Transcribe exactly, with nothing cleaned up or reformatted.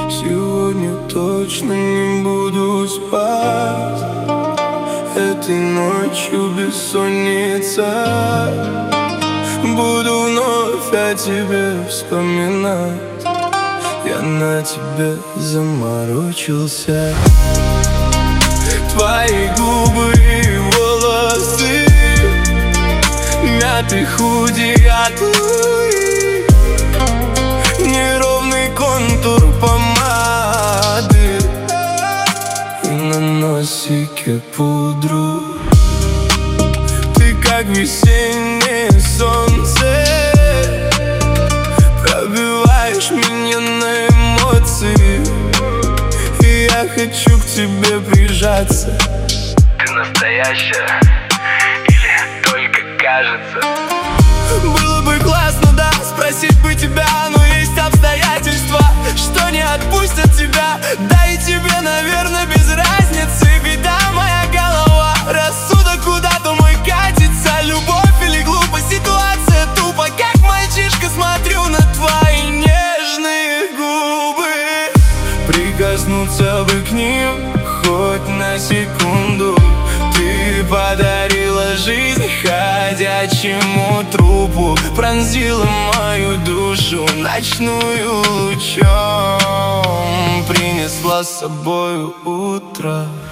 Сегодня точно не буду спать. Этой ночью бессонница. Буду вновь о тебе вспоминать. Я на тебе заморочился. Твои губы и волосы, мятый худи от Луи, неровный контур помады и на носике пудру. Ты как весеннее солнце, пробиваешь меня на эмоции, и я хочу к тебе прижаться. Ты настоящая или только кажется? Было бы классно, да, спросить бы тебя, но есть обстоятельства, что не отпустят тебя. Да и тебе, наверное, без разницы. Беда моя голова, рассудок куда-то мой катится. Любовь или глупость, ситуация тупо. Как мальчишка смотрю на твои нежные губы. Прикоснуться бы к ним хоть на секунду. Ты подарила жизнь ходячему трупу, пронзила мою душу ночную лучом, принесла с собой утро.